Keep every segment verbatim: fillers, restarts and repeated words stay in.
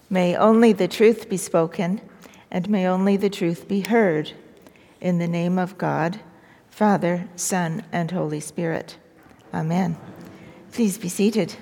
May only the truth be spoken, and may only the truth be heard. In the name of God, Father, Son, and Holy Spirit. Amen. Please be seated.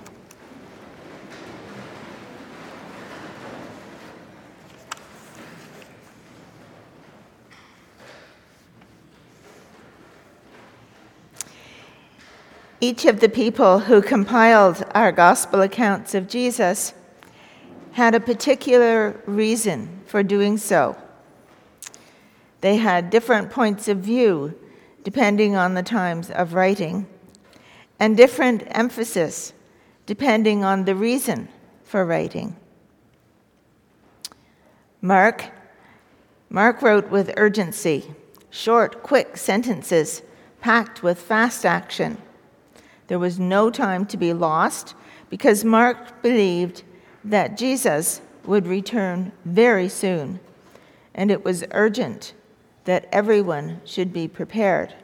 Each of the people who compiled our gospel accounts of Jesus had a particular reason for doing so. They had different points of view depending on the times of writing, and different emphasis depending on the reason for writing. Mark, Mark wrote with urgency, short, quick sentences packed with fast action. There was no time to be lost because Mark believed that Jesus would return very soon, and it was urgent that everyone should be prepared.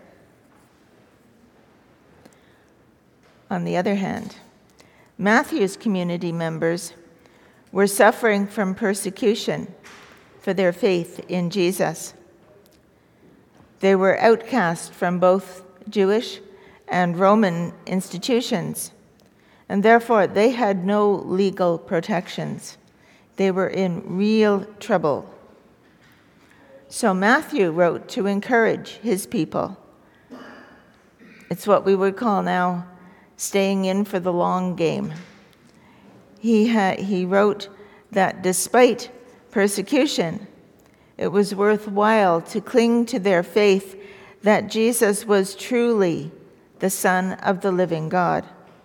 On the other hand, Matthew's community members were suffering from persecution for their faith in Jesus. They were outcast from both Jewish and Roman institutions, and therefore they had no legal protections. They were in real trouble. So Matthew wrote to encourage his people. It's what we would call now staying in for the long game. He had, he wrote that despite persecution, it was worthwhile to cling to their faith that Jesus was truly the Son of the living God.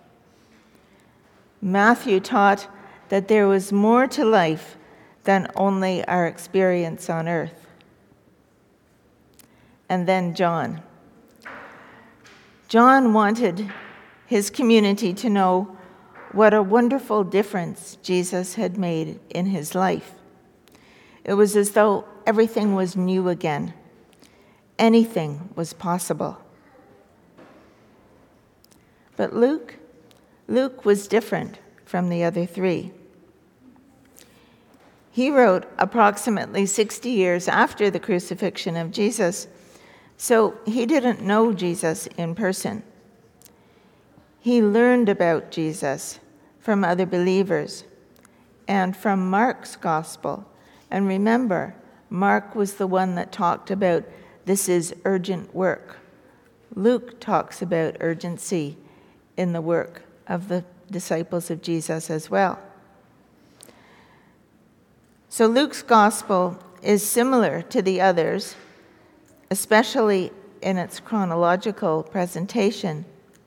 Matthew taught that there was more to life than only our experience on earth. And then John. John wanted his community to know what a wonderful difference Jesus had made in his life. It was as though everything was new again. Anything was possible. But Luke, Luke was different from the other three. He wrote approximately sixty years after the crucifixion of Jesus, so he didn't know Jesus in person. He learned about Jesus from other believers and from Mark's gospel. And remember, Mark was the one that talked about this is urgent work. Luke talks about urgency in the work of the disciples of Jesus as well. So Luke's gospel is similar to the others, especially in its chronological presentation.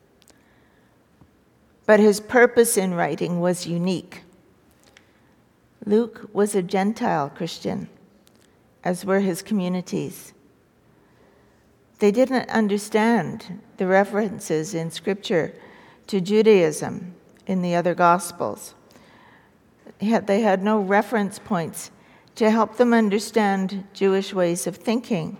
But his purpose in writing was unique. Luke was a Gentile Christian, as were his communities. They didn't understand the references in Scripture to Judaism in the other Gospels. They had no reference points to help them understand Jewish ways of thinking.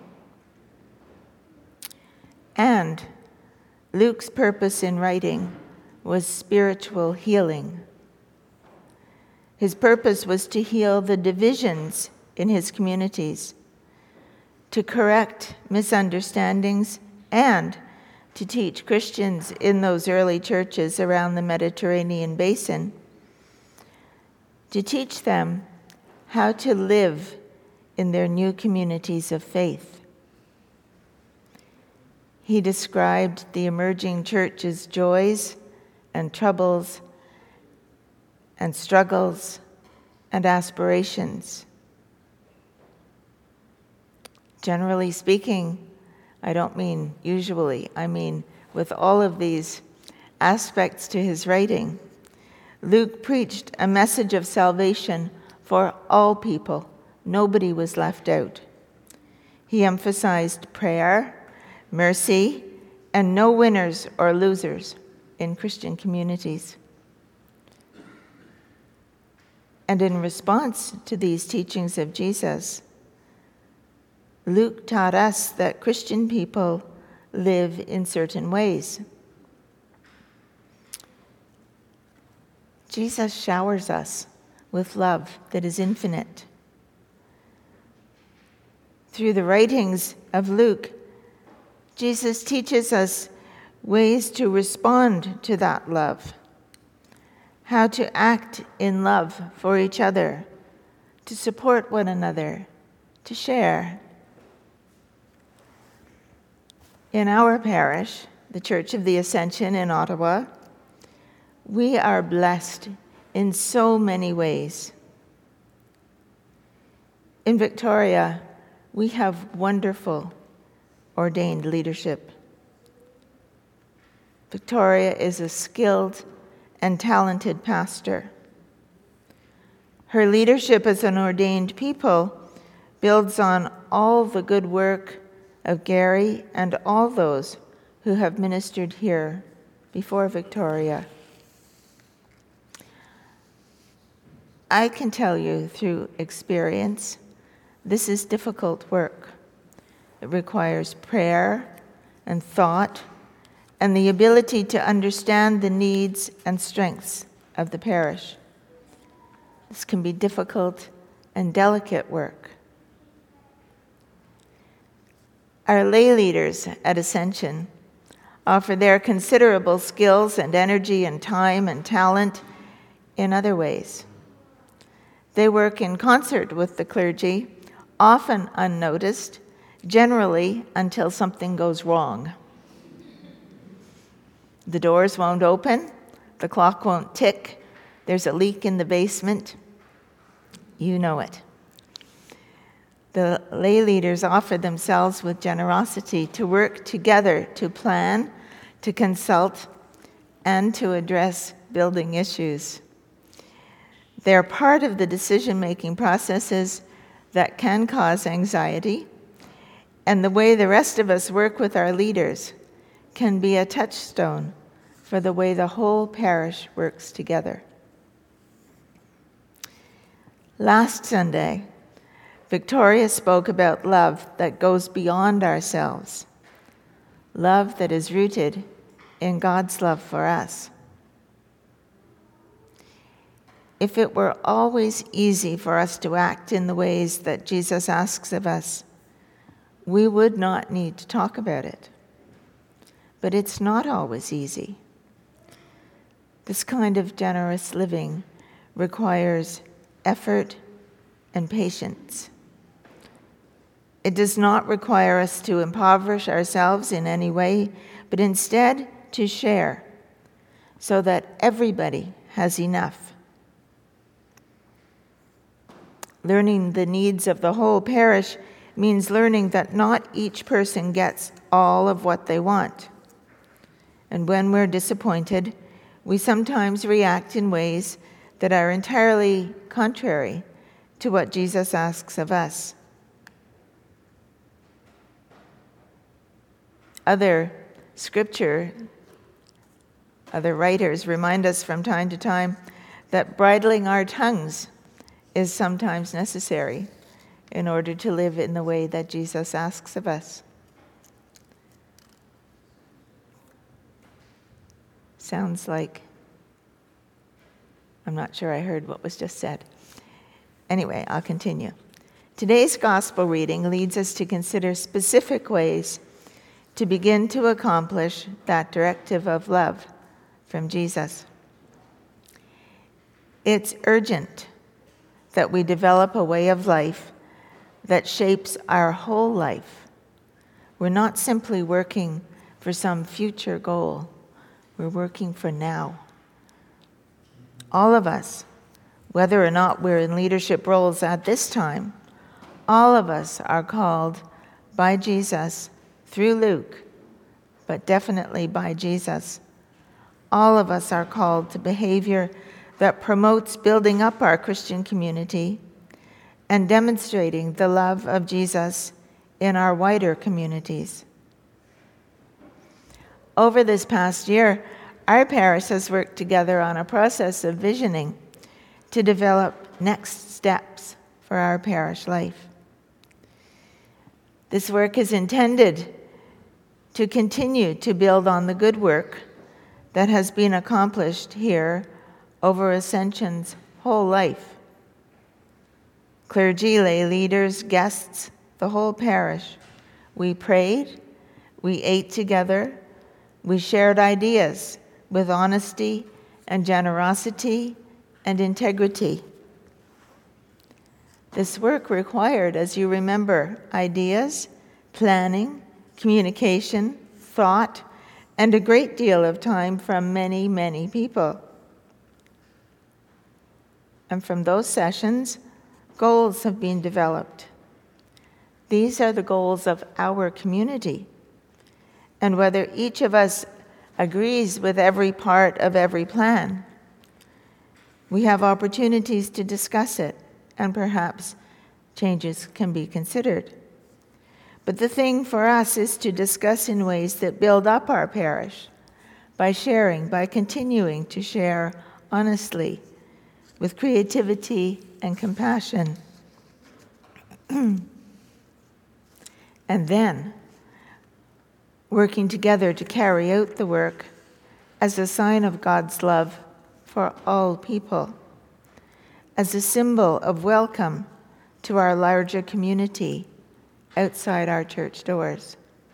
And Luke's purpose in writing was spiritual healing. His purpose was to heal the divisions in his communities, to correct misunderstandings, and to teach Christians in those early churches around the Mediterranean basin, to teach them how to live in their new communities of faith. He described the emerging church's joys and troubles and struggles and aspirations. Generally speaking, I don't mean usually, I mean with all of these aspects to his writing, Luke preached a message of salvation for all people. Nobody was left out. He emphasized prayer, mercy, and no winners or losers in Christian communities. And in response to these teachings of Jesus, Luke taught us that Christian people live in certain ways. Jesus showers us with love that is infinite. Through the writings of Luke, Jesus teaches us ways to respond to that love, how to act in love for each other, to support one another, to share. In our parish, the Church of the Ascension in Ottawa, we are blessed in so many ways. In Victoria, we have wonderful ordained leadership. Victoria is a skilled and talented pastor. Her leadership as an ordained people builds on all the good work of Gary and all those who have ministered here before Victoria. I can tell you through experience, this is difficult work. It requires prayer and thought and the ability to understand the needs and strengths of the parish. This can be difficult and delicate work. Our lay leaders at Ascension offer their considerable skills and energy and time and talent in other ways. They work in concert with the clergy, often unnoticed, generally until something goes wrong. The doors won't open, the clock won't tick, there's a leak in the basement. You know it. The lay leaders offer themselves with generosity to work together to plan, to consult, and to address building issues. They're part of the decision-making processes that can cause anxiety, and the way the rest of us work with our leaders can be a touchstone for the way the whole parish works together. Last Sunday, Victoria spoke about love that goes beyond ourselves, love that is rooted in God's love for us. If it were always easy for us to act in the ways that Jesus asks of us, we would not need to talk about it. But it's not always easy. This kind of generous living requires effort and patience. It does not require us to impoverish ourselves in any way, but instead to share so that everybody has enough. Learning the needs of the whole parish means learning that not each person gets all of what they want. And when we're disappointed, we sometimes react in ways that are entirely contrary to what Jesus asks of us. Other scripture, other writers remind us from time to time that bridling our tongues is sometimes necessary in order to live in the way that Jesus asks of us. Sounds like, I'm not sure I heard what was just said. Anyway, I'll continue. Today's gospel reading leads us to consider specific ways to begin to accomplish that directive of love from Jesus. It's urgent that we develop a way of life that shapes our whole life. We're not simply working for some future goal. We're working for now. All of us, whether or not we're in leadership roles at this time, all of us are called by Jesus through Luke, but definitely by Jesus. All of us are called to behavior that promotes building up our Christian community and demonstrating the love of Jesus in our wider communities. Over this past year, our parish has worked together on a process of visioning to develop next steps for our parish life. This work is intended to continue to build on the good work that has been accomplished here over Ascension's whole life. clergy, lay leaders, guests, the whole parish. We prayed, we ate together, we shared ideas with honesty and generosity and integrity. This work required, as you remember, ideas, planning, communication, thought, and a great deal of time from many, many people. And from those sessions, goals have been developed. These are the goals of our community. And whether each of us agrees with every part of every plan, we have opportunities to discuss it, and perhaps changes can be considered. But the thing for us is to discuss in ways that build up our parish, by sharing, by continuing to share honestly, with creativity and compassion. And then, working together to carry out the work as a sign of God's love for all people, as a symbol of welcome to our larger community outside our church doors.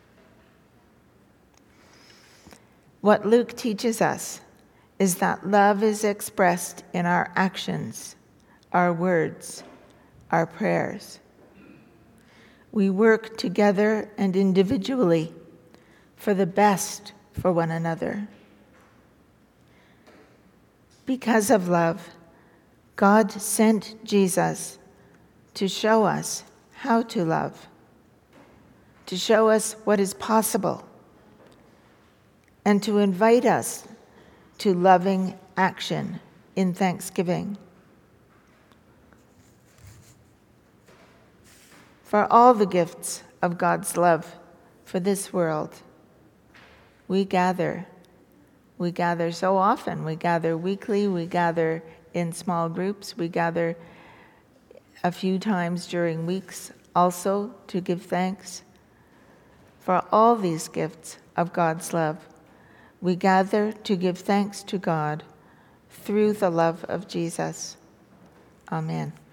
What Luke teaches us is that love is expressed in our actions, our words, our prayers. We work together and individually for the best for one another. Because of love, God sent Jesus to show us how to love, to show us what is possible, and to invite us to loving action in thanksgiving. For all the gifts of God's love for this world, we gather. We gather so often. We gather weekly, we gather in small groups, we gather a few times during weeks also to give thanks. For all these gifts of God's love, we gather to give thanks to God through the love of Jesus. Amen.